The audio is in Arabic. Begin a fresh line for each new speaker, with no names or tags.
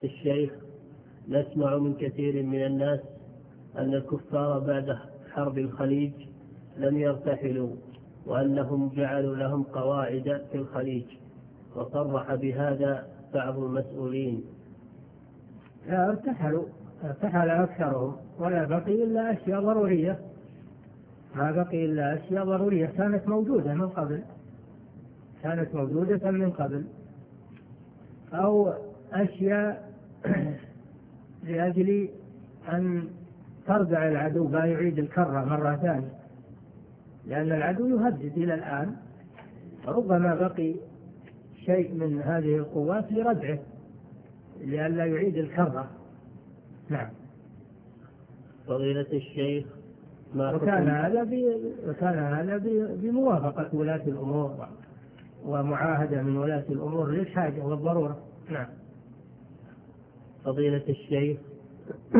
الشيخ، نسمع من كثير من الناس أن الكفار بعد حرب الخليج لم يرتحلوا، وأنهم جعلوا لهم قواعد في الخليج، وصرح بهذا بعض المسؤولين.
لا، ارتحل أكثرهم، ولا بقي إلا أشياء ضرورية. ما بقي إلا أشياء ضرورية كانت موجودة من قبل، أو أشياء لأجل أن تردع العدو لا يعيد الكرة مرة ثانية، لأن العدو يهدد إلى الآن، ربما بقي شيء من هذه القوات لردعه لئلا يعيد الكرة. نعم.
فضيلة الشيخ،
وكان هذا بموافقة ولاة الأمور ومعاهدة من ولاة الأمور للحاجة والضرورة. نعم.
فضيلة الشيخ،